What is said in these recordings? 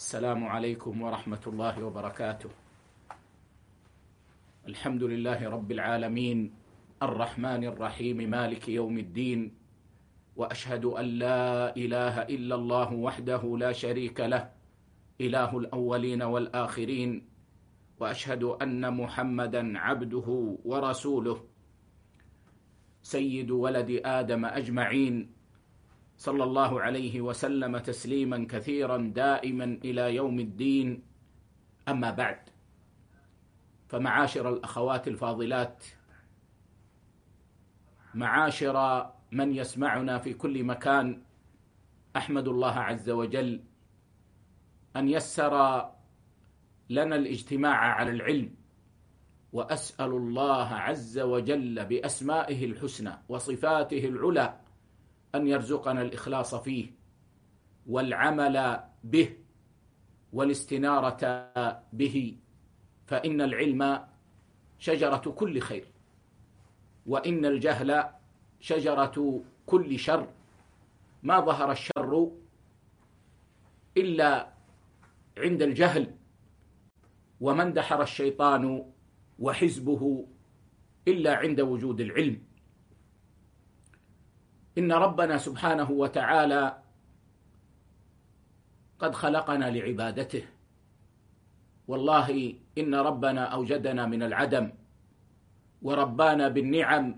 السلام عليكم ورحمة الله وبركاته. الحمد لله رب العالمين الرحمن الرحيم مالك يوم الدين، وأشهد أن لا إله إلا الله وحده لا شريك له إله الأولين والآخرين، وأشهد أن محمدا عبده ورسوله سيد ولد آدم أجمعين، صلى الله عليه وسلم تسليما كثيرا دائما إلى يوم الدين. أما بعد، فمعاشر الأخوات الفاضلات، معاشر من يسمعنا في كل مكان، أحمد الله عز وجل أن يسر لنا الاجتماع على العلم، وأسأل الله عز وجل بأسمائه الحسنى وصفاته العلى أن يرزقنا الإخلاص فيه والعمل به والاستنارة به، فإن العلم شجرة كل خير، وإن الجهل شجرة كل شر. ما ظهر الشر إلا عند الجهل، وما اندحر الشيطان وحزبه إلا عند وجود العلم. إن ربنا سبحانه وتعالى قد خلقنا لعبادته، والله إن ربنا أوجدنا من العدم وربانا بالنعم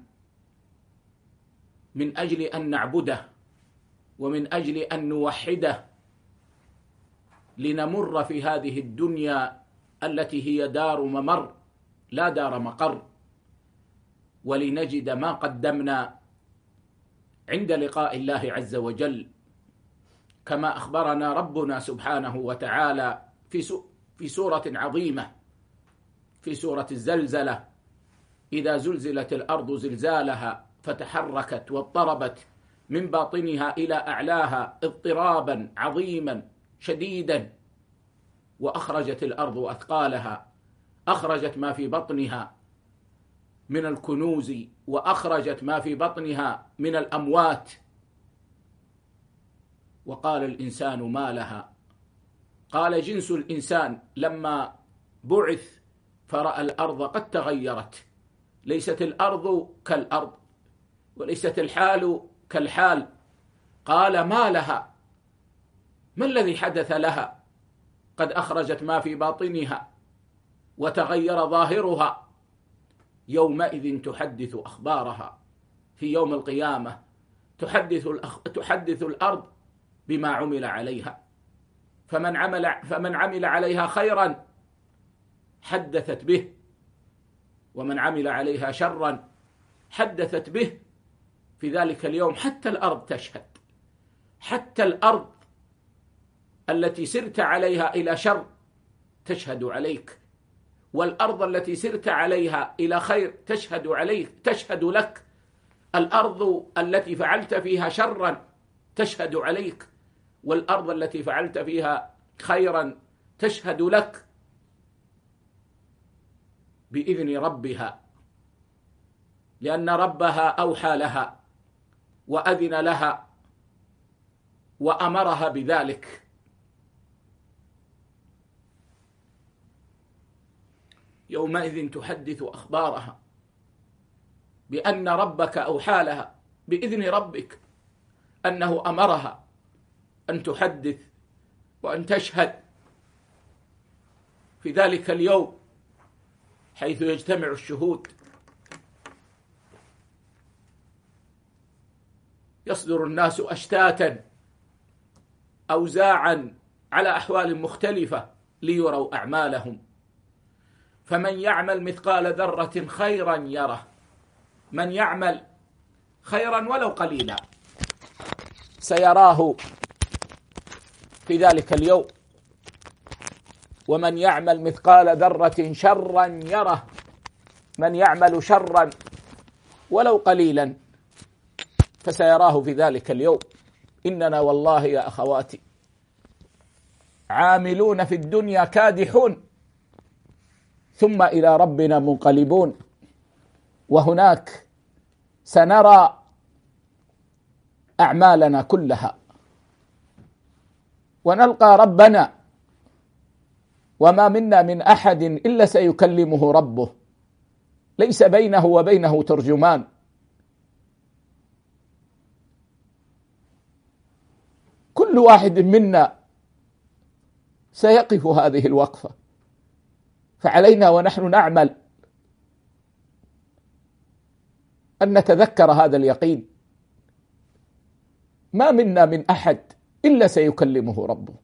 من أجل أن نعبده ومن أجل أن نوحده، لنمر في هذه الدنيا التي هي دار ممر لا دار مقر، ولنجد ما قدمنا عند لقاء الله عز وجل، كما أخبرنا ربنا سبحانه وتعالى في سورة عظيمة، في سورة الزلزلة: إذا زلزلت الأرض زلزالها فتحركت واضطربت من باطنها إلى أعلاها اضطرابا عظيما شديدا، وأخرجت الأرض أثقالها، أخرجت ما في بطنها من الكنوز، وأخرجت ما في بطنها من الأموات، وقال الإنسان ما لها. قال جنس الإنسان لما بعث فرأى الأرض قد تغيرت، ليست الأرض كالأرض وليست الحال كالحال. قال ما لها، ما الذي حدث لها؟ قد أخرجت ما في باطنها وتغير ظاهرها. يومئذ تحدث أخبارها، في يوم القيامة تحدث الأرض بما عمل عليها، فمن عمل عليها خيرا حدثت به، ومن عمل عليها شرا حدثت به. في ذلك اليوم حتى الأرض تشهد، حتى الأرض التي سرت عليها إلى شر تشهد عليك، والأرض التي سرت عليها إلى خير تشهد عليك، تشهد لك. الأرض التي فعلت فيها شرا تشهد عليك، والأرض التي فعلت فيها خيرا تشهد لك بإذن ربها، لأن ربها أوحى لها وأذن لها وأمرها بذلك. يومئذ تحدث أخبارها بأن ربك أوحى لها بإذن ربك، أنه أمرها أن تحدث وأن تشهد في ذلك اليوم، حيث يجتمع الشهود، يصدر الناس أشتاتا أوزاعا على أحوال مختلفة ليروا أعمالهم، فمن يعمل مثقال ذرة خيرا يره، من يعمل خيرا ولو قليلا سيراه في ذلك اليوم، ومن يعمل مثقال ذرة شرا يره، من يعمل شرا ولو قليلا فسيراه في ذلك اليوم. إننا والله يا أخواتي عاملون في الدنيا كادحون، ثم إلى ربنا منقلبون، وهناك سنرى أعمالنا كلها ونلقى ربنا وما منا من أحد إلا سيكلمه ربه، ليس بينه وبينه ترجمان. كل واحد منا سيقف هذه الوقفة، فعلينا ونحن نعمل أن نتذكر هذا اليقين. ما منا من أحد إلا سيكلمه ربه،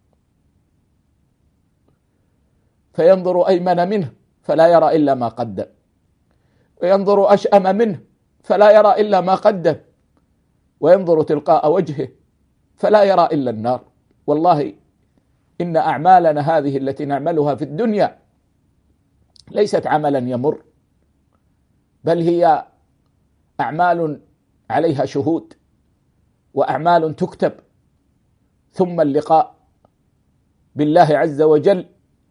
فينظر أيمن منه فلا يرى إلا ما قدم، وينظر أشأم منه فلا يرى إلا ما قدم، وينظر تلقاء وجهه فلا يرى إلا النار. والله إن أعمالنا هذه التي نعملها في الدنيا ليست عملا يمر، بل هي أعمال عليها شهود، وأعمال تكتب، ثم اللقاء بالله عز وجل.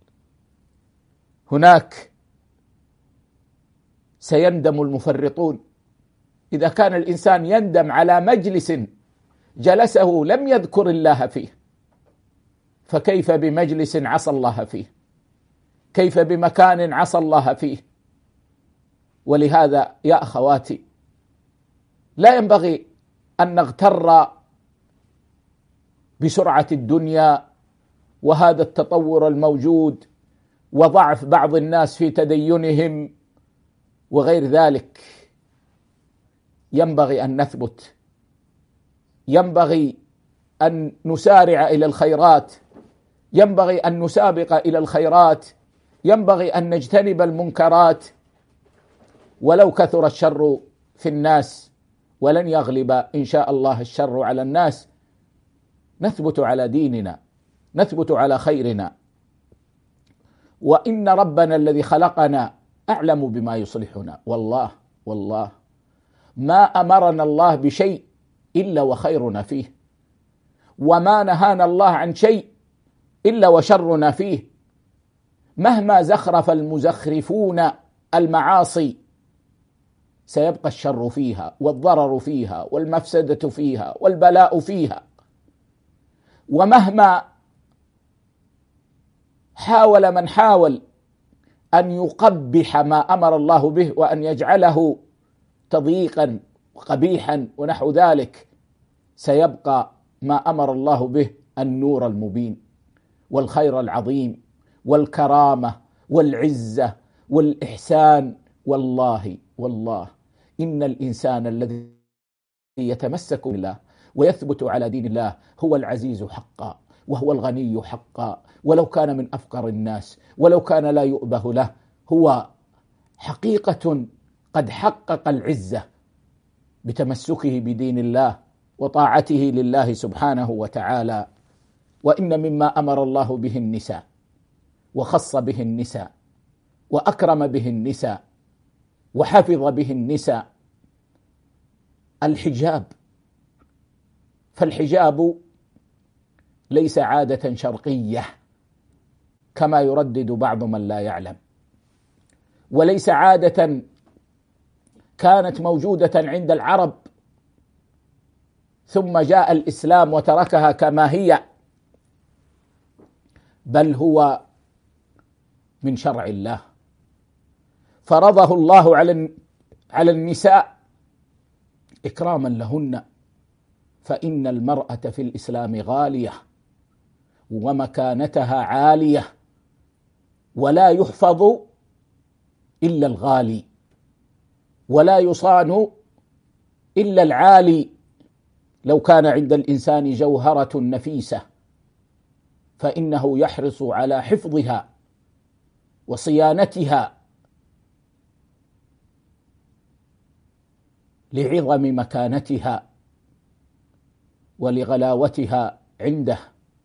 هناك سيندم المفرطون. إذا كان الإنسان يندم على مجلس جلسه لم يذكر الله فيه، فكيف بمجلس عصى الله فيه؟ كيف بمكان عصى الله فيه؟ ولهذا يا أخواتي، لا ينبغي أن نغتر بسرعة الدنيا وهذا التطور الموجود وضعف بعض الناس في تدينهم وغير ذلك. ينبغي أن نثبت، ينبغي أن نسارع إلى الخيرات، ينبغي أن نسابق إلى الخيرات، ينبغي أن نجتنب المنكرات، ولو كثر الشر في الناس، ولن يغلب إن شاء الله الشر على الناس. نثبت على ديننا، نثبت على خيرنا، وإن ربنا الذي خلقنا أعلم بما يصلحنا. والله ما أمرنا الله بشيء إلا وخيرنا فيه، وما نهانا الله عن شيء إلا وشرنا فيه. مهما زخرف المزخرفون المعاصي سيبقى الشر فيها والضرر فيها والمفسدة فيها والبلاء فيها. ومهما حاول من حاول أن يقبح ما أمر الله به وأن يجعله تضييقا قبيحا ونحو ذلك، سيبقى ما أمر الله به النور المبين والخير العظيم والكرامة والعزة والإحسان. والله إن الإنسان الذي يتمسك بالله ويثبت على دين الله هو العزيز حقا، وهو الغني حقا، ولو كان من أفقر الناس، ولو كان لا يؤبه له، هو حقيقة قد حقق العزة بتمسكه بدين الله وطاعته لله سبحانه وتعالى. وإن مما أمر الله به النساء وخص به النساء وأكرم به النساء وحفظ به النساء الحجاب. فالحجاب ليس عادة شرقية كما يردد بعض من لا يعلم، وليس عادة كانت موجودة عند العرب ثم جاء الإسلام وتركها كما هي، بل هو من شرع الله فرضه الله على النساء إكراما لهن. فإن المرأة في الإسلام غالية ومكانتها عالية، ولا يحفظ إلا الغالي، ولا يصان إلا العالي. لو كان عند الإنسان جوهرة نفيسة فإنه يحرص على حفظها وصيانتها لعظم مكانتها ولغلاوتها عنده.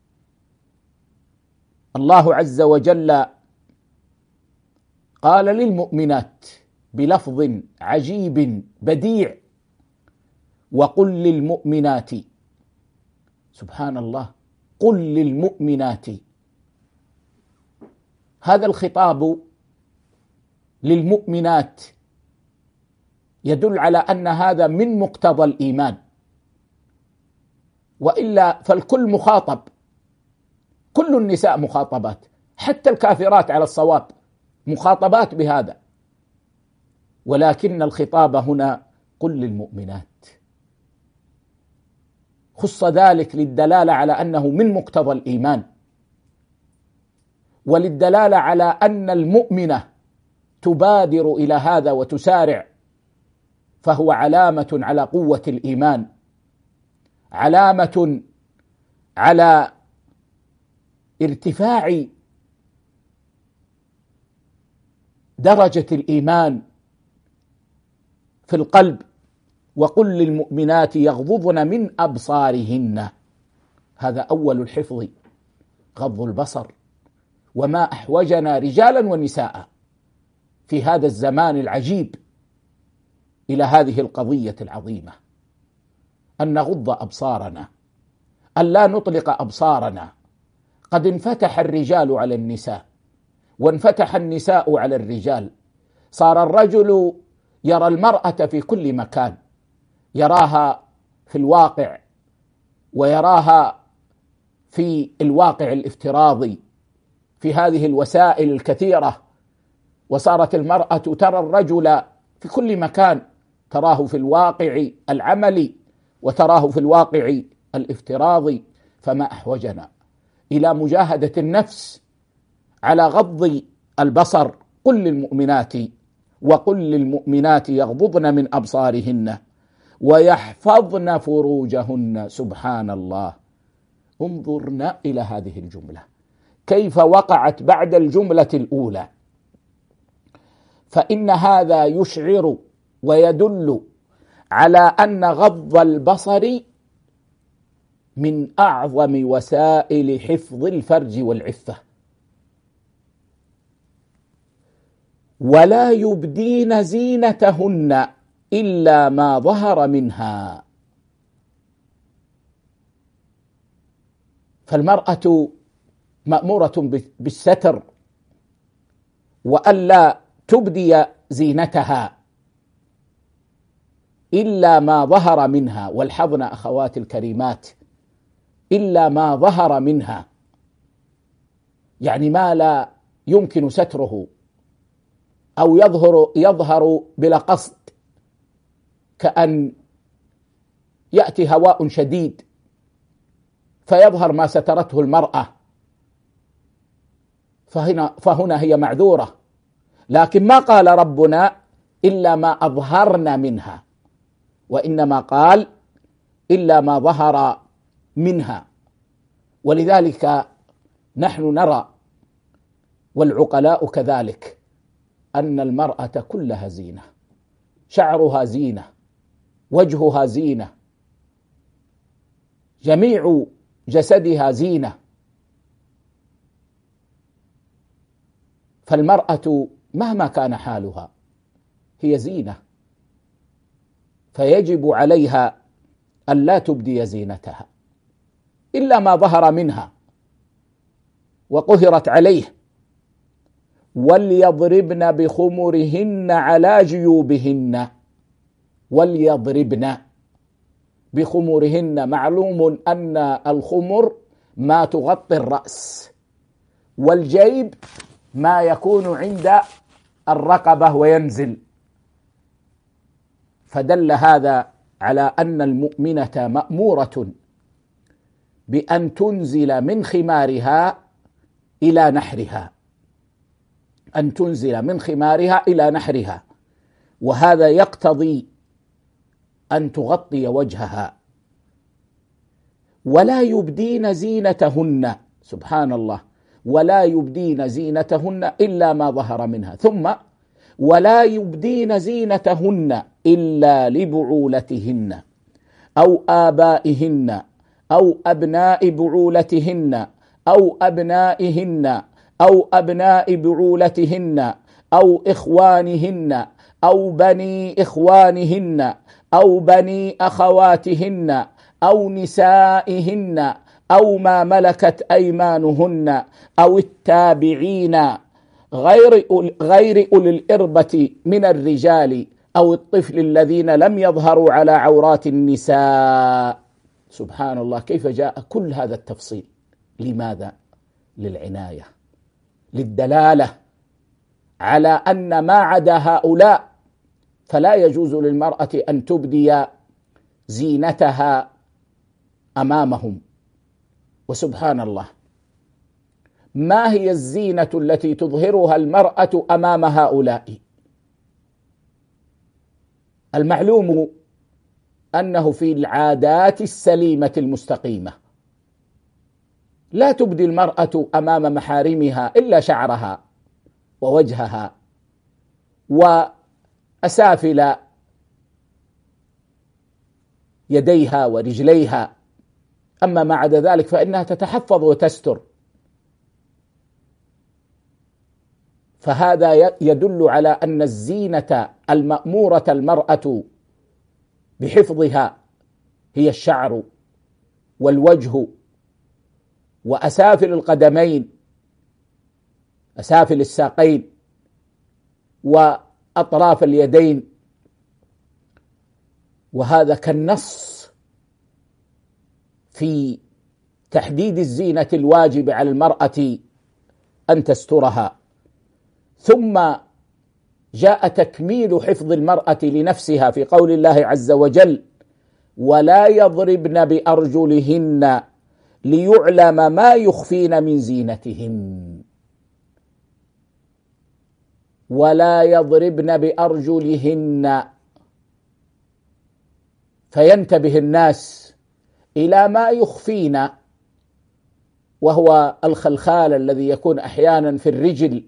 الله عز وجل قال للمؤمنات بلفظ عجيب بديع: وقل للمؤمنات. سبحان الله، قل للمؤمنات. هذا الخطاب للمؤمنات يدل على أن هذا من مقتضى الإيمان، وإلا فالكل مخاطب، كل النساء مخاطبات، حتى الكافرات على الصواب مخاطبات بهذا، ولكن الخطاب هنا قل للمؤمنات، خص ذلك للدلالة على أنه من مقتضى الإيمان، وللدلالة على أن المؤمنة تبادر إلى هذا وتسارع، فهو علامة على قوة الإيمان، علامة على ارتفاع درجة الإيمان في القلب. وقل للمؤمنات يغضضن من أبصارهن، هذا أول الحفظ، غض البصر. وما أحوجنا رجالا ونساء في هذا الزمان العجيب إلى هذه القضية العظيمة، أن نغض أبصارنا، أن لا نطلق أبصارنا. قد انفتح الرجال على النساء، وانفتح النساء على الرجال، صار الرجل يرى المرأة في كل مكان، يراها في الواقع، ويراها في الواقع الافتراضي في هذه الوسائل الكثيرة. وصارت المرأة ترى الرجل في كل مكان، تراه في الواقع العملي وتراه في الواقع الافتراضي. فما أحوجنا إلى مجاهدة النفس على غض البصر. قل للمؤمنات وقل للمؤمنات يغضضن من أبصارهن ويحفظن فروجهن. سبحان الله، انظرنا إلى هذه الجملة كيف وقعت بعد الجملة الأولى. فإن هذا يشعر ويدل على أن غض البصر من أعظم وسائل حفظ الفرج والعفة. ولا يبدين زينتهن إلا ما ظهر منها. فالمرأة مأمورة بالستر وألا تبدي زينتها إلا ما ظهر منها. والحظن أخوات الكريمات، إلا ما ظهر منها، يعني ما لا يمكن ستره أو يظهر بلا قصد، كأن يأتي هواء شديد فيظهر ما سترته المرأة، فهنا هي معذورة. لكن ما قال ربنا إلا ما أظهرن منها، وإنما قال إلا ما ظهر منها. ولذلك نحن نرى والعقلاء كذلك أن المرأة كلها زينة، شعرها زينة، وجهها زينة، جميع جسدها زينة. فالمرأة مهما كان حالها هي زينة، فيجب عليها أن لا تبدي زينتها إلا ما ظهر منها وقهرت عليه. وليضربن بخمرهن على جيوبهن. وليضربن بخمرهن. معلوم أن الخمر ما تغطي الرأس، والجيب ما يكون عند الرقبة وينزل. فدل هذا على أن المؤمنة مأمورة بأن تنزل من خمارها إلى نحرها، أن تنزل من خمارها إلى نحرها، وهذا يقتضي أن تغطي وجهها. ولا يبدين زينتهن، سبحان الله، ولا يبدين زينتهن إلا ما ظهر منها. ثم ولا يبدين زينتهن إلا لبعولتهن أو آبائهن أو أبناء بعولتهن أو أبنائهن أو أبناء بعولتهن أو إخوانهن أو بني إخوانهن أو بني أخواتهن أو نسائهن أو ما ملكت أيمانهن أو التابعين غير أولي الإربة من الرجال أو الطفل الذين لم يظهروا على عورات النساء. سبحان الله، كيف جاء كل هذا التفصيل؟ لماذا؟ للعناية للدلالة على أن ما عدا هؤلاء فلا يجوز للمرأة أن تبدي زينتها أمامهم. وسبحان الله، ما هي الزينة التي تظهرها المرأة أمام هؤلاء؟ المعلوم أنه في العادات السليمة المستقيمة لا تبدي المرأة أمام محارمها إلا شعرها ووجهها وأسافل يديها ورجليها، أما ما عدا ذلك فإنها تتحفظ وتستر. فهذا يدل على أن الزينة المأمورة المرأة بحفظها هي الشعر والوجه وأسافل القدمين، أسافل الساقين وأطراف اليدين. وهذا كالنص في تحديد الزينة الواجب على المرأة أن تسترها. ثم جاء تكميل حفظ المرأة لنفسها في قول الله عز وجل: ولا يضربن بأرجلهن ليعلم ما يخفين من زينتهن. ولا يضربن بأرجلهن، فينتبه الناس إلى ما يخفين، وهو الخلخال الذي يكون أحيانا في الرجل.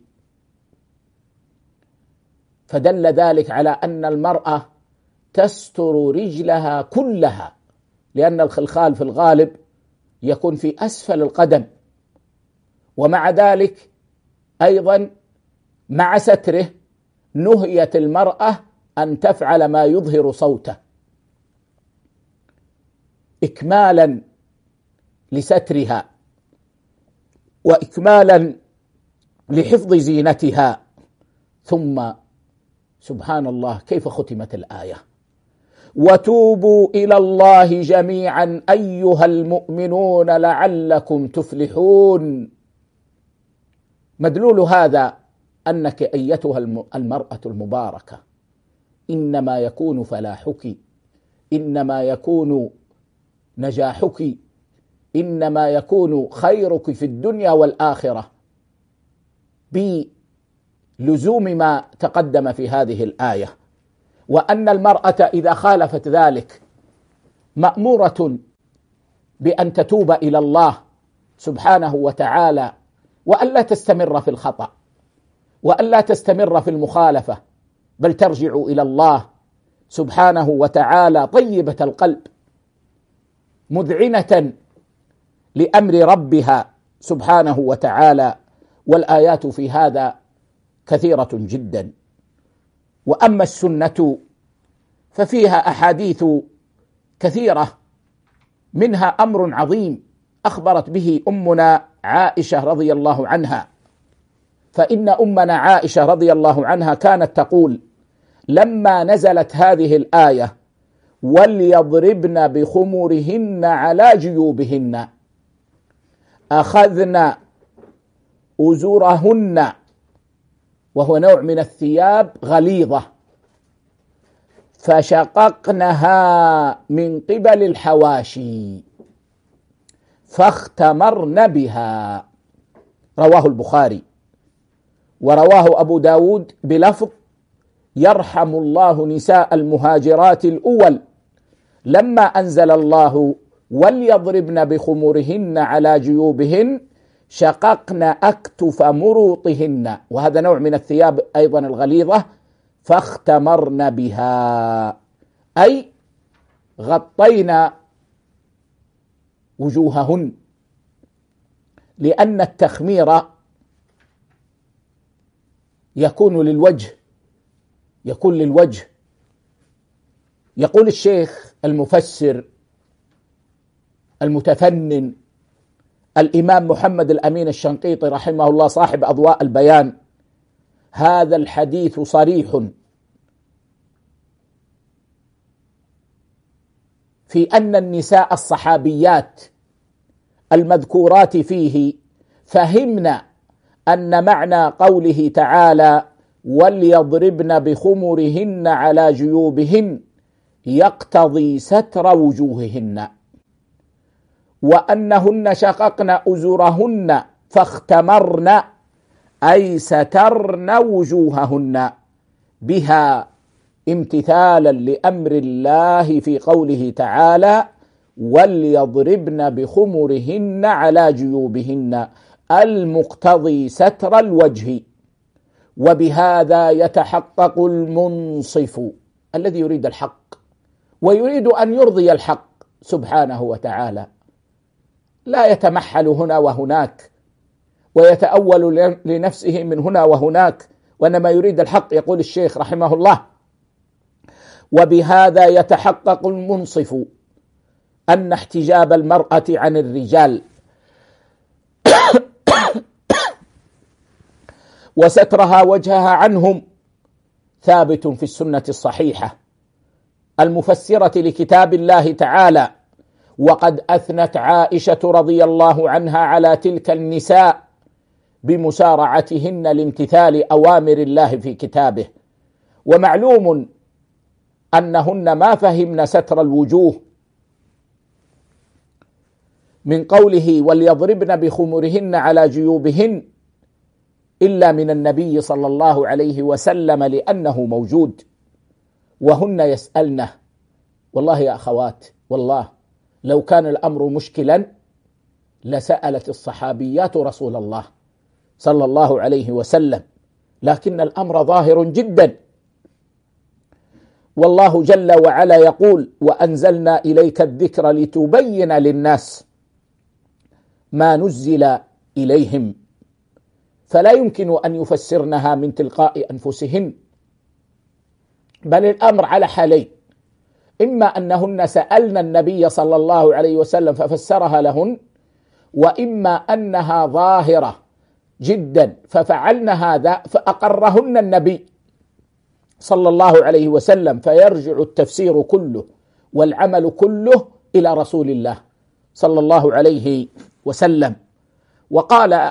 فدل ذلك على أن المرأة تستر رجلها كلها، لأن الخلخال في الغالب يكون في أسفل القدم، ومع ذلك أيضا مع ستره نهيت المرأة أن تفعل ما يظهر صوته إكمالا لسترها وإكمالا لحفظ زينتها. ثم سبحان الله كيف ختمت الآية: وتوبوا إلى الله جميعا أيها المؤمنون لعلكم تفلحون. مدلول هذا أنك أيتها المرأة المباركة إنما يكون فلاحك، إنما يكون نجاحك، إنما يكون خيرك في الدنيا والآخرة بلزوم ما تقدم في هذه الآية، وأن المرأة إذا خالفت ذلك مأمورة بأن تتوب إلى الله سبحانه وتعالى، وألا تستمر في الخطأ، وألا تستمر في المخالفة، بل ترجع إلى الله سبحانه وتعالى طيبة القلب مذعنة لأمر ربها سبحانه وتعالى. والآيات في هذا كثيرة جدا. وأما السنة ففيها أحاديث كثيرة، منها أمر عظيم أخبرت به أمنا عائشة رضي الله عنها. فإن أمنا عائشة رضي الله عنها كانت تقول لما نزلت هذه الآية: وليضربن بخمورهن على جيوبهن، أخذن أزرهن، وهو نوع من الثياب غليظة، فشققنها من قبل الحواشي فاختمرن بها. رواه البخاري، ورواه أبو داود بلفظ: يرحم الله نساء المهاجرات الأول لما أنزل الله وليضربن بخمورهن على جيوبهن شققن أكتف مروطهن، وهذا نوع من الثياب أيضا الغليظة، فاختمرن بها، أي غطينا وجوههن، لأن التخمير يكون للوجه، يكون للوجه. يقول الشيخ المفسر المتفنن الإمام محمد الأمين الشنقيطي رحمه الله صاحب أضواء البيان: هذا الحديث صريح في أن النساء الصحابيات المذكورات فيه فهمن أن معنى قوله تعالى وليضربن بخمرهن على جيوبهن يقتضي ستر وجوههن، وأنهن شققن أزرهن فاختمرن أي سترن وجوههن بها امتثالا لأمر الله في قوله تعالى وليضربن بخمرهن على جيوبهن المقتضي ستر الوجه. وبهذا يتحقق المنصف الذي يريد الحق ويريد أن يرضي الحق سبحانه وتعالى، لا يتمحل هنا وهناك ويتأول لنفسه من هنا وهناك، وإنما يريد الحق. يقول الشيخ رحمه الله وبهذا يتحقق المنصف أن احتجاب المرأة عن الرجال وسترها وجهها عنهم ثابت في السنة الصحيحة المفسرة لكتاب الله تعالى. وقد أثنت عائشة رضي الله عنها على تلك النساء بمسارعتهن لامتثال أوامر الله في كتابه. ومعلوم أنهن ما فهمن ستر الوجوه من قوله وليضربن بخمرهن على جيوبهن إلا من النبي صلى الله عليه وسلم لأنه موجود، وهن يسألنه. والله يا أخوات، والله لو كان الأمر مشكلا لسألت الصحابيات رسول الله صلى الله عليه وسلم، لكن الأمر ظاهر جدا. والله جل وعلا يقول وأنزلنا إليك الذكر لتبين للناس ما نزل إليهم، فلا يمكن أن يفسرنها من تلقاء أنفسهن، بل الأمر على حالين: إما أنهن سألن النبي صلى الله عليه وسلم ففسرها لهن، وإما أنها ظاهرة جدا ففعلن هذا فأقرهن النبي صلى الله عليه وسلم، فيرجع التفسير كله والعمل كله إلى رسول الله صلى الله عليه وسلم. وقال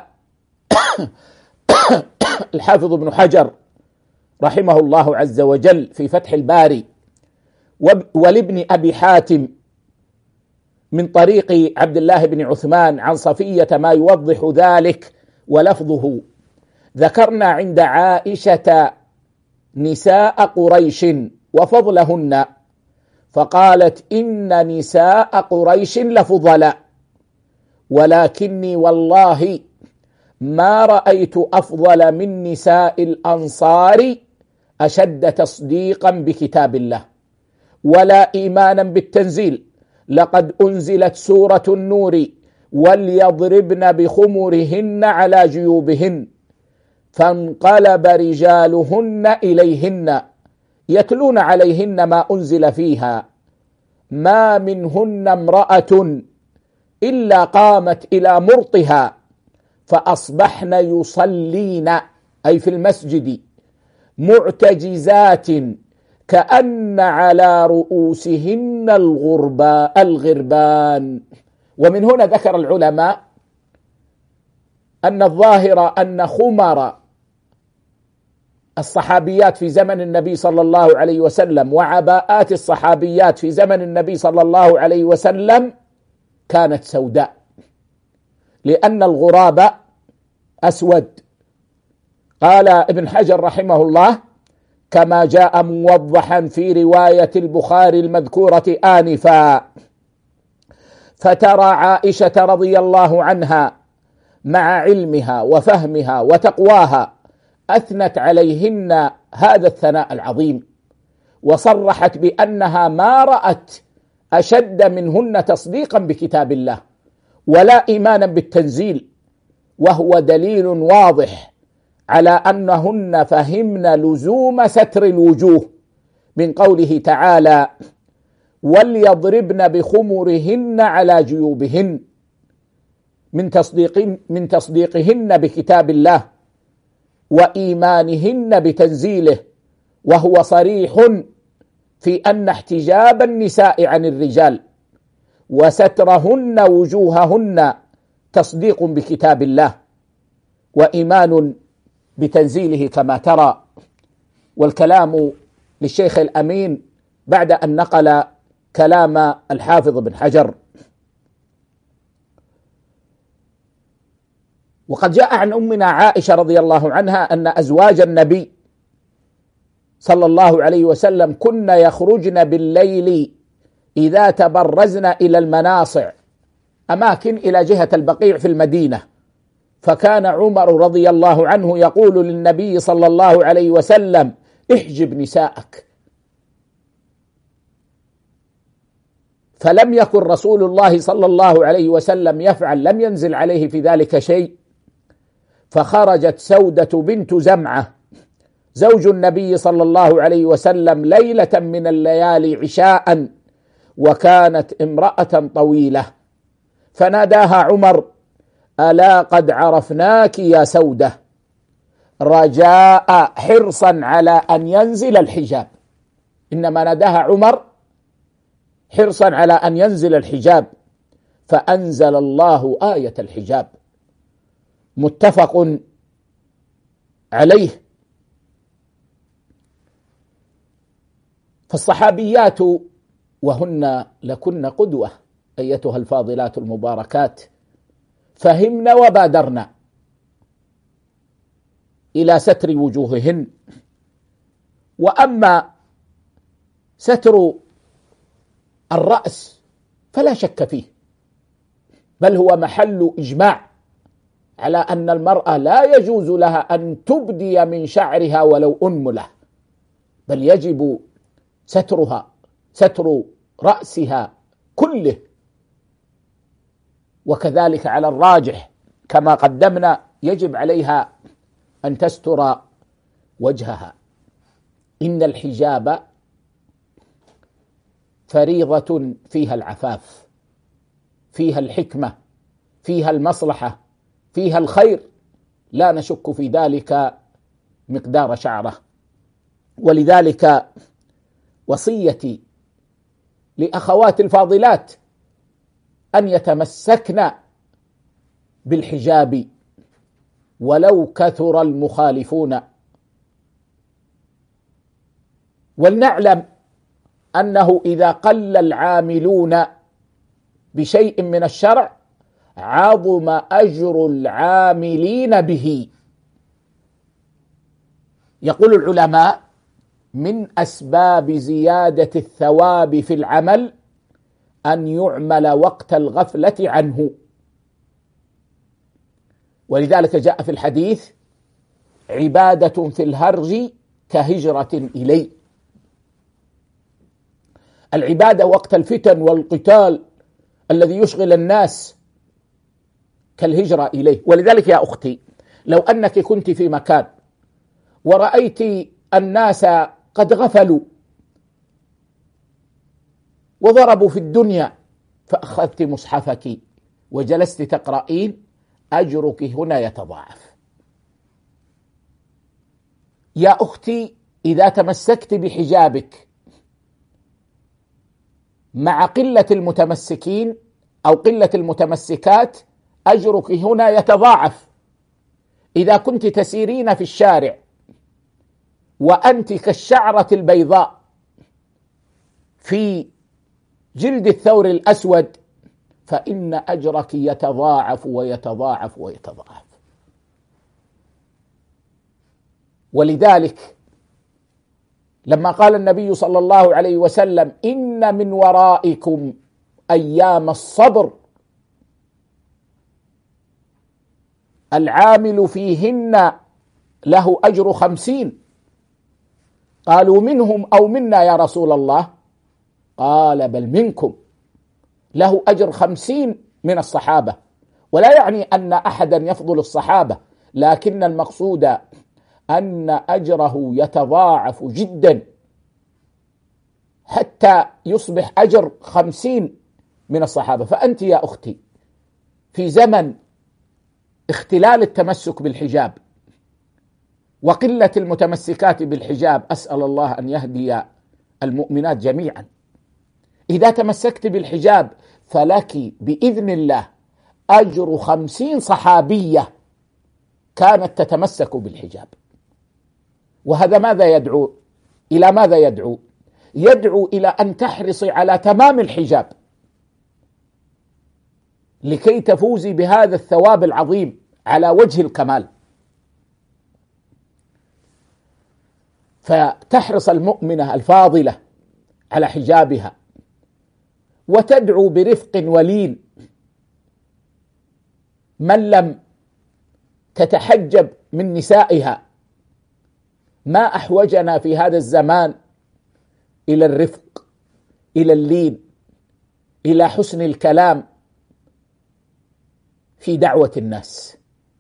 الحافظ ابن حجر رحمه الله عز وجل في فتح الباري ولابن أبي حاتم من طريق عبد الله بن عثمان عن صفية ما يوضح ذلك، ولفظه: ذكرنا عند عائشة نساء قريش وفضلهن، فقالت إن نساء قريش لفضلاء، ولكني والله ما رأيت أفضل من نساء الأنصار أشد تصديقا بكتاب الله ولا إيمانا بالتنزيل. لقد أنزلت سورة النور وليضربن بخمرهن على جيوبهن، فانقلب رجالهن إليهن يتلون عليهن ما أنزل فيها، ما منهن امرأة إلا قامت إلى مرطها فأصبحن يصلين أي في المسجد معتجزات كأن على رؤوسهن الغربان. ومن هنا ذكر العلماء أن الظاهر أن خمر الصحابيات في زمن النبي صلى الله عليه وسلم وعباءات الصحابيات في زمن النبي صلى الله عليه وسلم كانت سوداء، لأن الغراب أسود. قال ابن حجر رحمه الله كما جاء موضحا في رواية البخاري المذكورة آنفا: فترى عائشة رضي الله عنها مع علمها وفهمها وتقواها أثنت عليهن هذا الثناء العظيم، وصرحت بأنها ما رأت أشد منهن تصديقا بكتاب الله ولا إيمانا بالتنزيل، وهو دليل واضح على أنهن فهمن لزوم ستر الوجوه من قوله تعالى وليضربن بخمرهن على جيوبهن، من تصديقهن بكتاب الله وإيمانهن بتنزيله، وهو صريح في أن احتجاب النساء عن الرجال وسترهن وجوههن تصديق بكتاب الله، وإيمان بتنزيله كما ترى. والكلام للشيخ الأمين بعد أن نقل كلام الحافظ بن حجر. وقد جاء عن أمنا عائشة رضي الله عنها أن أزواج النبي صلى الله عليه وسلم كن يخرجن بالليل إذا تبرزن إلى المناصع، أماكن إلى جهة البقيع في المدينة، فكان عمر رضي الله عنه يقول للنبي صلى الله عليه وسلم: احجب نساءك. فلم يكن رسول الله صلى الله عليه وسلم يفعل، لم ينزل عليه في ذلك شيء. فخرجت سودة بنت زمعة زوج النبي صلى الله عليه وسلم ليلة من الليالي عشاء، وكانت امرأة طويلة، فناداها عمر: ألا قد عرفناك يا سودة، رجاء حرصا على أن ينزل الحجاب. إنما ناداها عمر حرصا على أن ينزل الحجاب، فأنزل الله آية الحجاب، متفق عليه. فالصحابيات وهن لكن قدوة أيتها الفاضلات المباركات، فهمن وبادرن إلى ستر وجوههن. وأما ستر الرأس فلا شك فيه، بل هو محل إجماع على أن المرأة لا يجوز لها أن تبدي من شعرها ولو أنملة، بل يجب سترها، ستر رأسها كله. وكذلك على الراجح كما قدمنا يجب عليها أن تستر وجهها. إن الحجاب فريضة فيها العفاف، فيها الحكمة، فيها المصلحة، فيها الخير، لا نشك في ذلك مقدار شعره. ولذلك وصيتي لأخوات الفاضلات أن يتمسكن بالحجاب ولو كثر المخالفون. ولنعلم أنه إذا قل العاملون بشيء من الشرع عظم أجر العاملين به. يقول العلماء: من أسباب زيادة الثواب في العمل أن يعمل وقت الغفلة عنه. ولذلك جاء في الحديث: عبادة في الهرج كهجرة إلي. العبادة وقت الفتن والقتال الذي يشغل الناس كالهجرة إليه. ولذلك يا أختي، لو أنك كنت في مكان ورأيت الناس قد غفلوا وضربوا في الدنيا، فأخذت مصحفك وجلست تقرأين، أجرك هنا يتضاعف. يا أختي، إذا تمسكت بحجابك مع قلة المتمسكين أو قلة المتمسكات أجرك هنا يتضاعف. إذا كنت تسيرين في الشارع وأنت كالشعرة البيضاء في جلد الثور الأسود، فإن أجرك يتضاعف ويتضاعف ويتضاعف. ولذلك لما قال النبي صلى الله عليه وسلم: إن من ورائكم أيام الصبر العامل فيهن له أجر 50. قالوا: منهم أو منا يا رسول الله؟ قال: بل منكم، له أجر 50 من الصحابة. ولا يعني أن أحدا يفضل الصحابة، لكن المقصود أن أجره يتضاعف جدا حتى يصبح أجر 50 من الصحابة. فأنت يا أختي في زمن اختلال التمسك بالحجاب وقلة المتمسكات بالحجاب، أسأل الله أن يهدي المؤمنات جميعا. إذا تمسكت بالحجاب فلك بإذن الله أجر 50 صحابية كانت تتمسك بالحجاب. وهذا ماذا يدعو؟ إلى ماذا يدعو؟ يدعو إلى أن تحرصي على تمام الحجاب لكي تفوزي بهذا الثواب العظيم على وجه الكمال. فتحرص المؤمنة الفاضلة على حجابها، وتدعو برفق ولين من لم تتحجب من نسائها. ما أحوجنا في هذا الزمان إلى الرفق، إلى اللين، إلى حسن الكلام في دعوة الناس.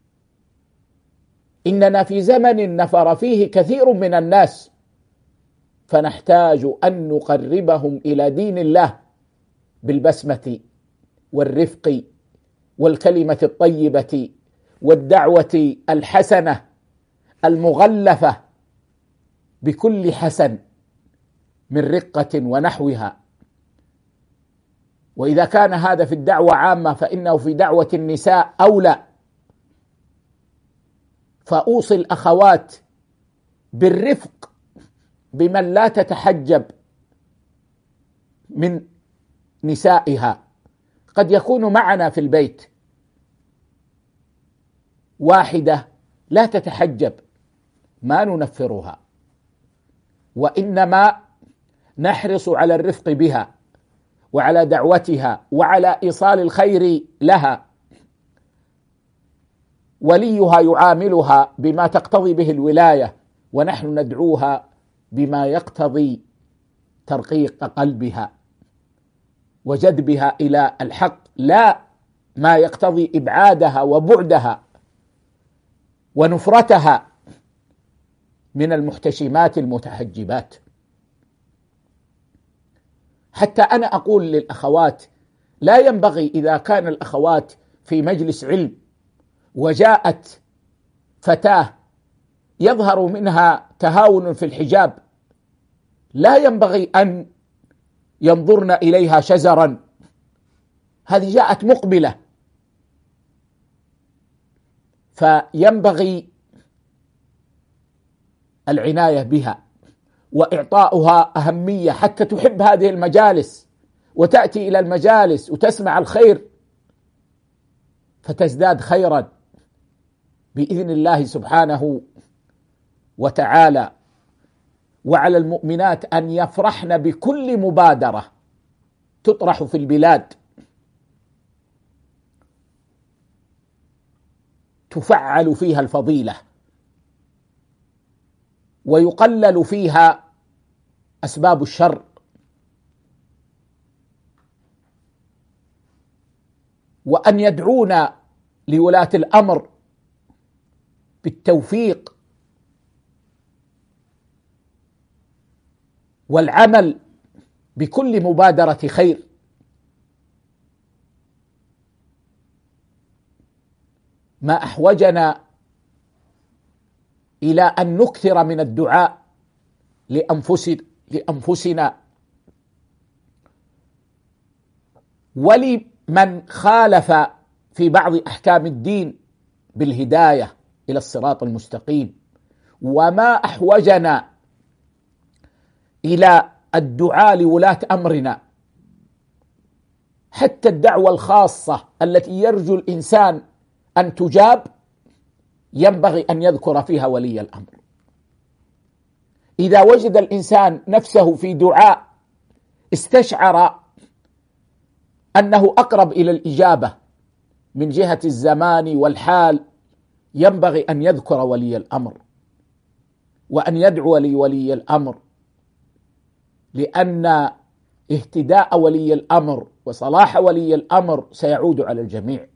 إننا في زمن نفر فيه كثير من الناس، فنحتاج أن نقربهم إلى دين الله بالبسمة والرفق والكلمة الطيبة والدعوة الحسنة المغلفة بكل حسن من رقة ونحوها. وإذا كان هذا في الدعوة عامة فإنه في دعوة النساء أولى. فأوصي الأخوات بالرفق بمن لا تتحجب من نسائها. قد يكون معنا في البيت واحدة لا تتحجب، ما ننفرها، وإنما نحرص على الرفق بها وعلى دعوتها وعلى إيصال الخير لها. وليها يعاملها بما تقتضي به الولاية، ونحن ندعوها بما يقتضي ترقيق قلبها وجذبها إلى الحق، لا ما يقتضي إبعادها وبعدها ونفرتها من المحتشمات المتحجبات. حتى أنا أقول للأخوات لا ينبغي إذا كان الأخوات في مجلس علم وجاءت فتاة يظهر منها تهاون في الحجاب، لا ينبغي أن ينظرن إليها شزرا. هذه جاءت مقبلة، فينبغي العناية بها وإعطاؤها أهمية حتى تحب هذه المجالس وتأتي إلى المجالس وتسمع الخير فتزداد خيرا بإذن الله سبحانه وتعالى. وعلى المؤمنات أن يفرحن بكل مبادرة تطرح في البلاد تفعل فيها الفضيلة ويقلل فيها أسباب الشر، وأن يدعونا لولاة الأمر بالتوفيق والعمل بكل مبادرة خير. ما أحوجنا إلى أن نكثر من الدعاء لأنفسنا ولمن خالف في بعض أحكام الدين بالهداية إلى الصراط المستقيم. وما أحوجنا إلى الدعاء لولاة أمرنا، حتى الدعوة الخاصة التي يرجو الإنسان أن تجاب ينبغي أن يذكر فيها ولي الأمر. إذا وجد الإنسان نفسه في دعاء استشعر أنه أقرب إلى الإجابة من جهة الزمان والحال، ينبغي أن يذكر ولي الأمر وأن يدعو لولي الأمر، لأن اهتداء ولي الأمر وصلاح ولي الأمر سيعود على الجميع.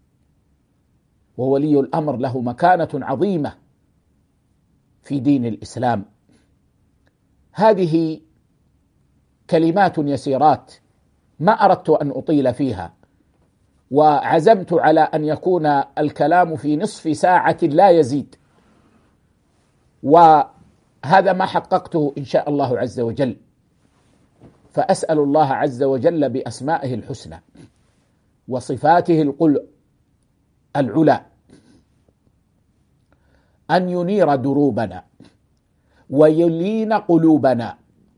وولي الأمر له مكانة عظيمة في دين الإسلام. هذه كلمات يسيرات ما أردت أن أطيل فيها، وعزمت على أن يكون الكلام في نصف ساعة لا يزيد، وهذا ما حققته إن شاء الله عز وجل. فأسأل الله عز وجل بأسمائه الحسنى وصفاته العلى أن ينير دروبنا ويلين قلوبنا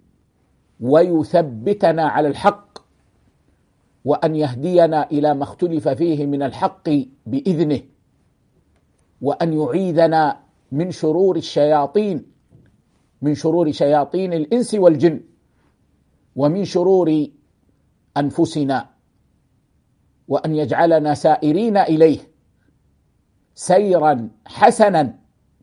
ويثبتنا على الحق، وأن يهدينا إلى ما اختلف فيه من الحق بإذنه، وأن يعيذنا من شرور الشياطين، من شرور شياطين الإنس والجن، ومن شرور أنفسنا، وأن يجعلنا سائرين إليه سيرا حسنا،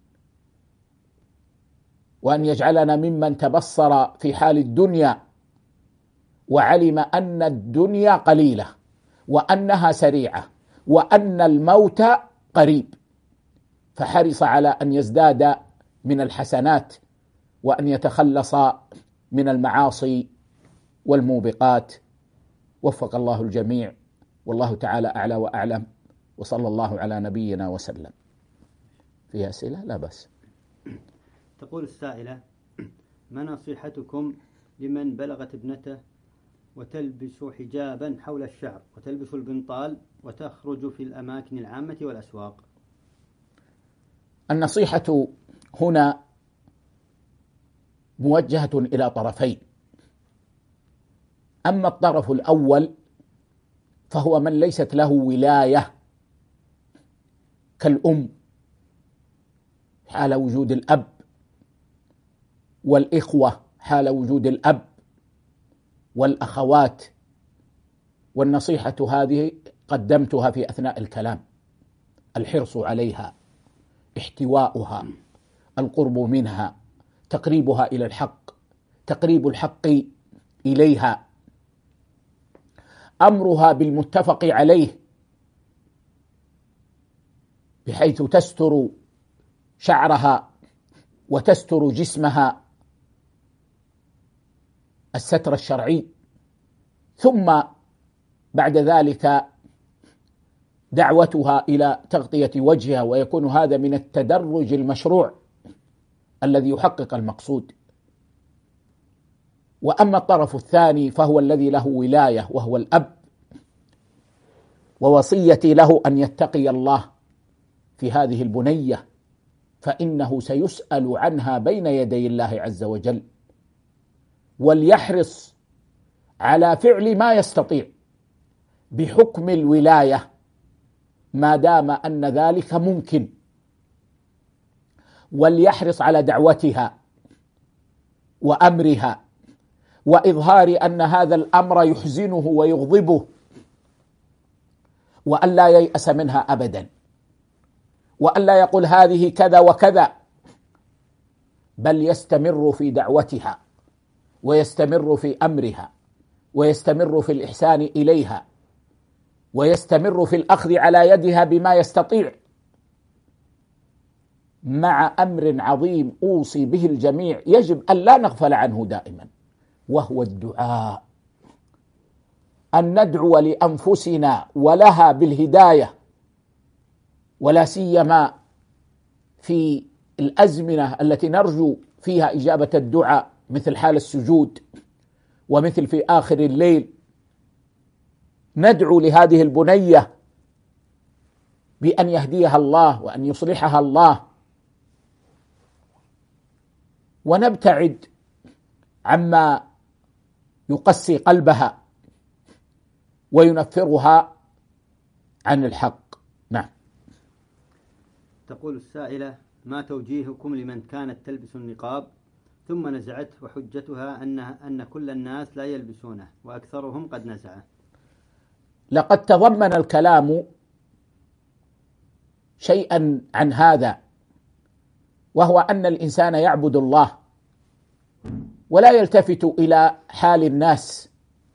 وأن يجعلنا ممن تبصر في حال الدنيا وعلم أن الدنيا قليلة وأنها سريعة وأن الموت قريب، فحرص على أن يزداد من الحسنات وأن يتخلص من المعاصي والموبقات. وفق الله الجميع، والله تعالى أعلى وأعلم، وصلى الله على نبينا وسلم. فيها أسئلة؟ لا بأس. تقول السائلة: ما نصيحتكم لمن بلغت ابنته وتلبس حجابا حول الشعر وتلبس البنطال وتخرج في الأماكن العامة والأسواق؟ النصيحة هنا موجهة إلى طرفين. أما الطرف الأول فهو من ليست له ولاية، كالأم حال وجود الأب، والإخوة حال وجود الأب، والأخوات. والنصيحة هذه قدمتها في أثناء الكلام: الحرص عليها، احتواؤها، القرب منها، تقريبها إلى الحق، تقريب الحق إليها، أمرها بالمتفق عليه بحيث تستر شعرها وتستر جسمها الستر الشرعي، ثم بعد ذلك دعوتها إلى تغطية وجهها، ويكون هذا من التدرج المشروع الذي يحقق المقصود. وأما الطرف الثاني فهو الذي له ولاية وهو الأب، ووصيتي له أن يتقي الله في هذه البنية، فإنه سيسأل عنها بين يدي الله عز وجل، وليحرص على فعل ما يستطيع بحكم الولاية ما دام أن ذلك ممكن، وليحرص على دعوتها وأمرها وإظهار أن هذا الأمر يحزنه ويغضبه، وأن لا ييأس منها أبدا، وأن لا يقول هذه كذا وكذا، بل يستمر في دعوتها ويستمر في أمرها ويستمر في الإحسان إليها ويستمر في الأخذ على يدها بما يستطيع، مع أمر عظيم أوصي به الجميع يجب أن لا نغفل عنه دائما، وهو الدعاء، أن ندعو لأنفسنا ولها بالهداية، ولا سيما في الأزمنة التي نرجو فيها إجابة الدعاء، مثل حال السجود ومثل في آخر الليل، ندعو لهذه البنية بأن يهديها الله وأن يصلحها الله، ونبتعد عما يقسي قلبها وينفرها عن الحق. نعم. تقول السائلة: ما توجيهكم لمن كانت تلبس النقاب ثم نزعته، وحجتها أن كل الناس لا يلبسونه وأكثرهم قد نزعه؟ لقد تضمن الكلام شيئا عن هذا، وهو أن الإنسان يعبد الله ولا يلتفت إلى حال الناس،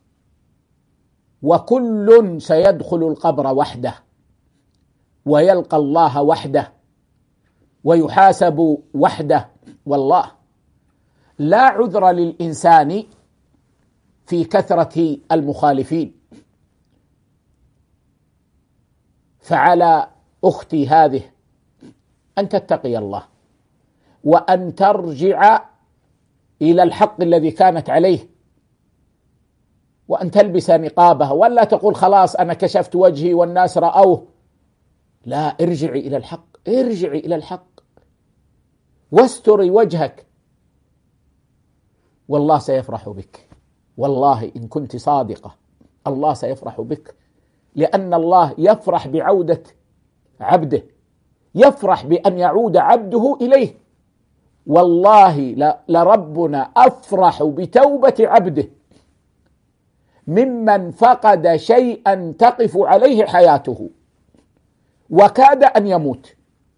وكل سيدخل القبر وحده ويلقى الله وحده ويحاسب وحده، والله لا عذر للإنسان في كثرة المخالفين. فعلى أختي هذه أن تتقي الله وأن ترجع إلى الحق الذي كانت عليه، وأن تلبس نقابها، ولا تقول خلاص أنا كشفت وجهي والناس رأوه. لا، ارجعي إلى الحق، ارجعي إلى الحق، واستري وجهك، والله سيفرح بك. والله إن كنت صادقة الله سيفرح بك، لأن الله يفرح بعودة عبده، يفرح بأن يعود عبده إليه. والله لربنا أفرح بتوبة عبده ممن فقد شيئا تقف عليه حياته وكاد أن يموت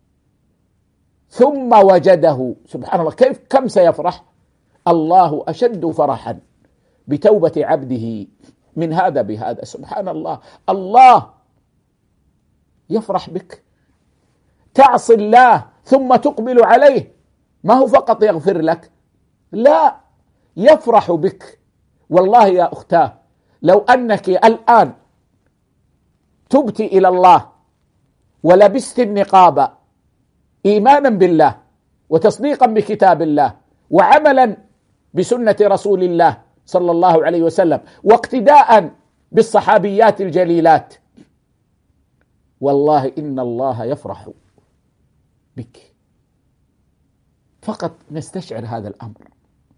ثم وجده. سبحان الله، كم سيفرح؟ الله أشد فرحا بتوبة عبده من هذا بهذا. سبحان الله، الله يفرح بك تعصي الله ثم تقبل عليه، ما هو فقط يغفر لك، لا، يفرح بك. والله يا أختاه، لو أنك الآن تبت إلى الله ولبست النقاب إيمانا بالله وتصديقا بكتاب الله وعملا بسنة رسول الله صلى الله عليه وسلم واقتداء بالصحابيات الجليلات، والله إن الله يفرح بك. فقط نستشعر هذا الأمر،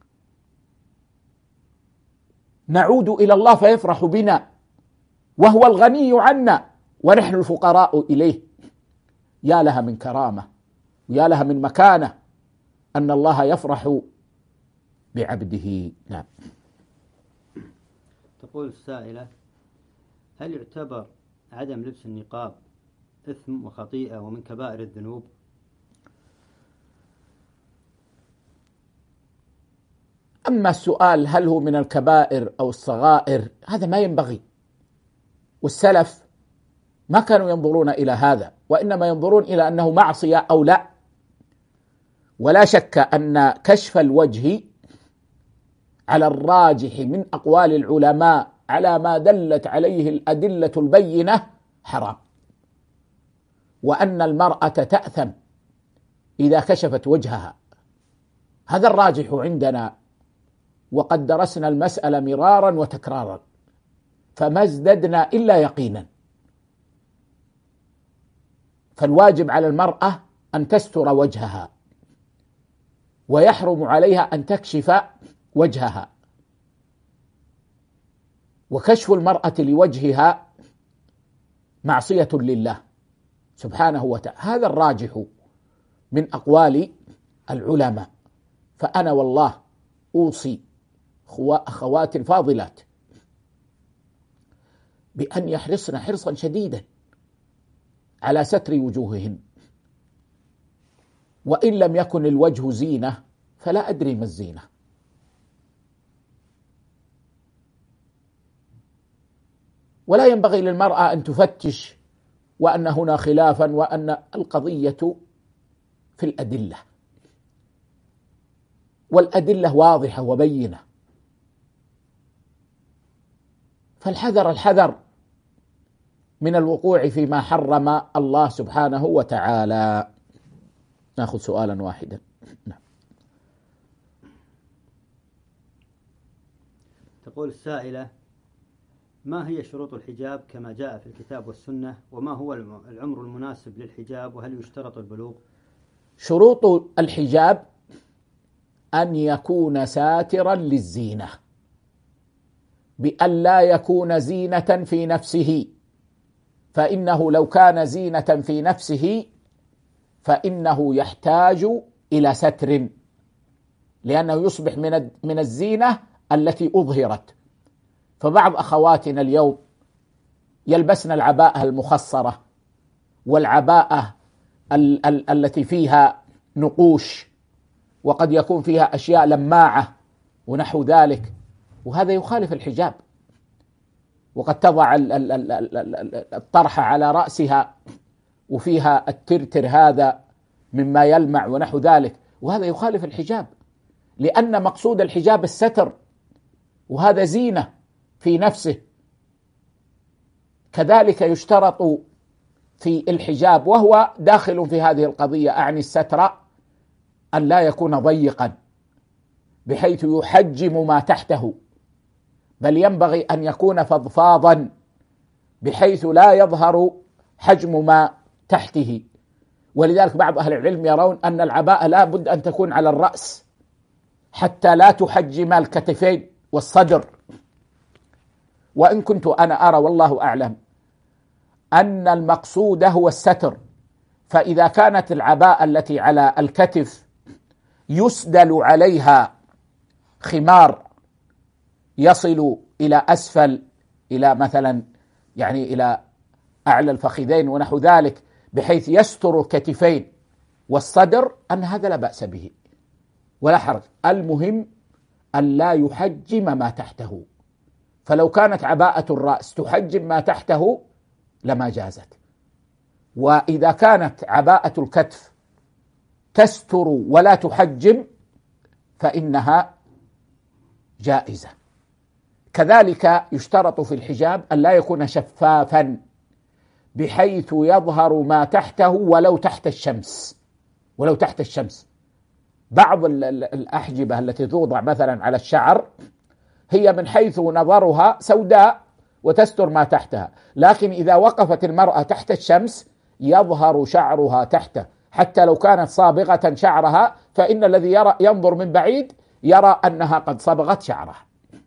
نعود إلى الله فيفرح بنا وهو الغني عنا ونحن الفقراء إليه. يا لها من كرامة ويا لها من مكانة أن الله يفرح بعبده. نعم. تقول السائلة: هل يعتبر عدم لبس النقاب إثم وخطيئة ومن كبائر الذنوب؟ أما السؤال هل هو من الكبائر أو الصغائر، هذا ما ينبغي، والسلف ما كانوا ينظرون إلى هذا، وإنما ينظرون إلى أنه معصية أو لا. ولا شك أن كشف الوجه على الراجح من أقوال العلماء على ما دلت عليه الأدلة البينة حرام، وأن المرأة تأثم إذا كشفت وجهها، هذا الراجح عندنا، وقد درسنا المسألة مرارا وتكرارا فما ازددنا إلا يقينا. فالواجب على المرأة أن تستر وجهها، ويحرم عليها أن تكشف وجهها، وكشف المرأة لوجهها معصية لله سبحانه وتعالى، هذا الراجح من أقوال العلماء. فأنا والله أوصي أخواتي الفاضلات بأن يحرصن حرصا شديدا على ستر وجوههن، وإن لم يكن الوجه زينة فلا أدري ما الزينة. ولا ينبغي للمرأة أن تفتش وأن هنا خلافا، وأن القضية في الأدلة، والأدلة واضحة وبينة، فالحذر الحذر من الوقوع فيما حرم الله سبحانه وتعالى. نأخذ سؤالا واحدا. نعم. تقول السائلة: ما هي شروط الحجاب كما جاء في الكتاب والسنة؟ وما هو العمر المناسب للحجاب؟ وهل يشترط البلوغ؟ شروط الحجاب أن يكون ساترا للزينة، بأن لا يكون زينة في نفسه، فإنه لو كان زينة في نفسه فإنه يحتاج إلى ستر، لأنه يصبح من الزينة التي أظهرت. فبعض أخواتنا اليوم يلبسن العباءة المخصرة والعباءة التي فيها نقوش، وقد يكون فيها أشياء لماعة ونحو ذلك، وهذا يخالف الحجاب. وقد تضع الطرحة على رأسها وفيها الترتر هذا مما يلمع ونحو ذلك، وهذا يخالف الحجاب، لأن مقصود الحجاب الستر، وهذا زينة في نفسه. كذلك يشترط في الحجاب، وهو داخل في هذه القضية، أعني الستر، أن لا يكون ضيقا بحيث يحجم ما تحته، بل ينبغي أن يكون فضفاضا بحيث لا يظهر حجم ما تحته، ولذلك بعض أهل العلم يرون أن العباءة لا بد أن تكون على الرأس حتى لا تحجم الكتفين والصدر. وإن كنت أنا أرى والله أعلم أن المقصود هو الستر، فإذا كانت العباءة التي على الكتف يسدل عليها خمار يصل إلى أسفل، إلى مثلا يعني إلى أعلى الفخذين ونحو ذلك، بحيث يستر الكتفين والصدر، أن هذا لا بأس به ولا حرج. المهم أن لا يحجم ما تحته، فلو كانت عباءة الرأس تحجم ما تحته لما جازت، وإذا كانت عباءة الكتف تستر ولا تحجم فإنها جائزة. كذلك يشترط في الحجاب أن لا يكون شفافا بحيث يظهر ما تحته ولو تحت الشمس، ولو تحت الشمس. بعض الأحجبة التي توضع مثلا على الشعر هي من حيث نظرها سوداء وتستر ما تحتها، لكن إذا وقفت المرأة تحت الشمس يظهر شعرها تحته، حتى لو كانت صابغة شعرها فإن الذي ينظر من بعيد يرى أنها قد صبغت شعرها،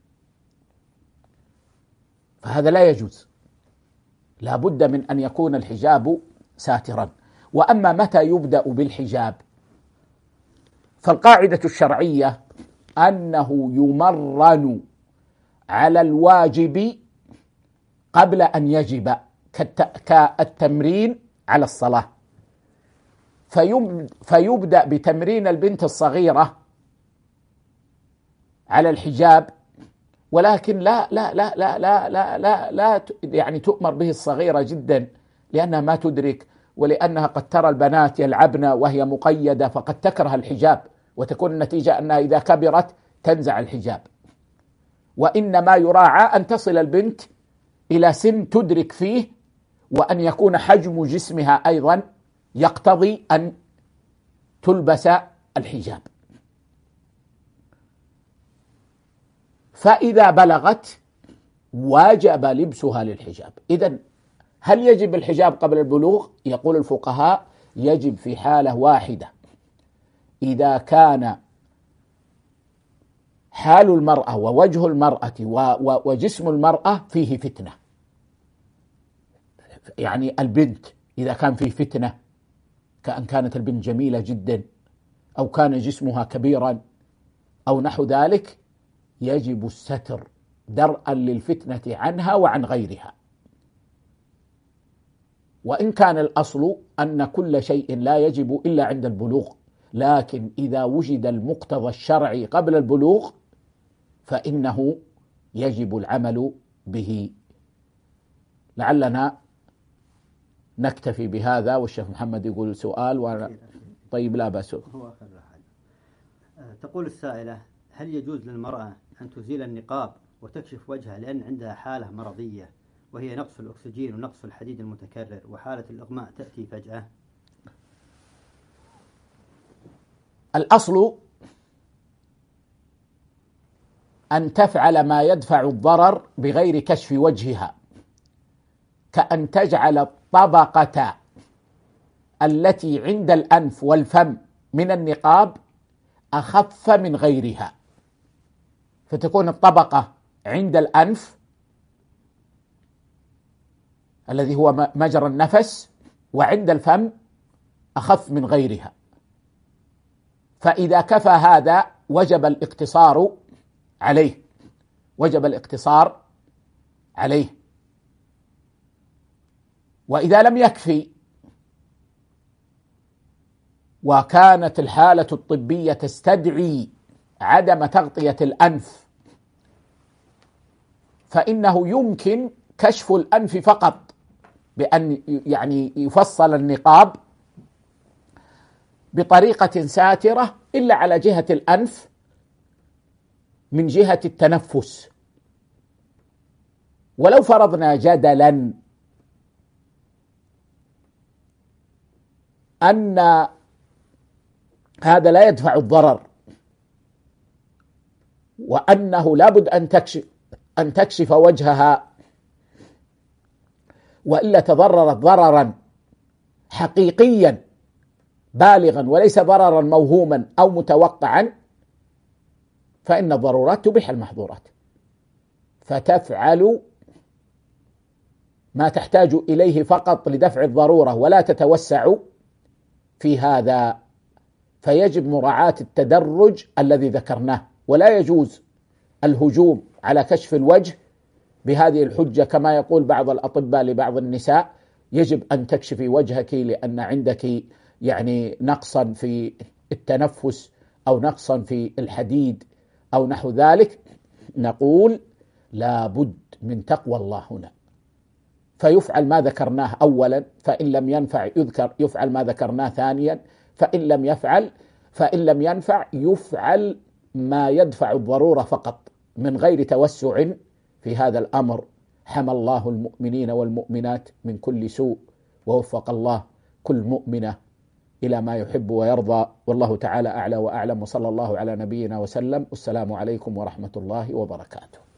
فهذا لا يجوز. لا بد من أن يكون الحجاب ساترا. وأما متى يبدأ بالحجاب، فالقاعدة الشرعية أنه يمرن على الواجب قبل أن يجب، كالتمرين على الصلاة، فيبدأ بتمرين البنت الصغيرة على الحجاب، ولكن لا يعني تؤمر به الصغيرة جدا، لأنها ما تدرك، ولأنها قد ترى البنات يلعبن وهي مقيدة فقد تكره الحجاب، وتكون النتيجة أنها إذا كبرت تنزع الحجاب. وإنما يراعى أن تصل البنت إلى سن تدرك فيه، وأن يكون حجم جسمها أيضا يقتضي أن تلبس الحجاب. فإذا بلغت واجب لبسها للحجاب. إذن هل يجب الحجاب قبل البلوغ؟ يقول الفقهاء يجب في حالة واحدة، إذا كان حال المرأة ووجه المرأة وجسم المرأة فيه فتنة، يعني البنت إذا كان فيه فتنة، كأن كانت البنت جميلة جدا أو كان جسمها كبيرا أو نحو ذلك، يجب الستر درءا للفتنة عنها وعن غيرها. وإن كان الأصل أن كل شيء لا يجب إلا عند البلوغ، لكن إذا وجد المقتضى الشرعي قبل البلوغ فإنه يجب العمل به. لعلنا نكتفي بهذا، والشيخ محمد يقول سؤال طيب لا بأس. تقول السائلة: هل يجوز للمرأة أن تزيل النقاب وتكشف وجهها لأن عندها حالة مرضية وهي نقص الأكسجين ونقص الحديد المتكرر وحالة الإغماء تأتي فجأة؟ الأصل أن تفعل ما يدفع الضرر بغير كشف وجهها، كأن تجعل الطبقة التي عند الأنف والفم من النقاب أخف من غيرها، فتكون الطبقة عند الأنف الذي هو مجرى النفس وعند الفم أخف من غيرها. فإذا كفى هذا وجب الاقتصار عليه، وجب الاقتصار عليه. وإذا لم يكفي وكانت الحالة الطبية تستدعي عدم تغطية الأنف، فإنه يمكن كشف الأنف فقط، بأن يعني يفصل النقاب بطريقة ساترة إلا على جهة الأنف من جهة التنفس. ولو فرضنا جدلا أن هذا لا يدفع الضرر، وأنه لابد أن تكشف وجهها وإلا تضررت ضررا حقيقيا بالغا وليس ضررا موهوما أو متوقعا، فإن الضرورات تبيح المحظورات، فتفعل ما تحتاج إليه فقط لدفع الضرورة ولا تتوسع في هذا. فيجب مراعاة التدرج الذي ذكرناه، ولا يجوز الهجوم على كشف الوجه بهذه الحجة كما يقول بعض الأطباء لبعض النساء: يجب أن تكشفي وجهك لأن عندك يعني نقصا في التنفس أو نقصا في الحديد أو نحو ذلك. نقول لا بد من تقوى الله هنا، فيفعل ما ذكرناه أولا، فإن لم ينفع يفعل ما ذكرناه ثانيا، فإن لم ينفع يفعل ما يدفع الضرورة فقط من غير توسع في هذا الأمر. حمى الله المؤمنين والمؤمنات من كل سوء، ووفق الله كل مؤمنة إلى ما يحب ويرضى، والله تعالى أعلى وأعلم، وصلى الله على نبينا وسلم. والسلام عليكم ورحمة الله وبركاته.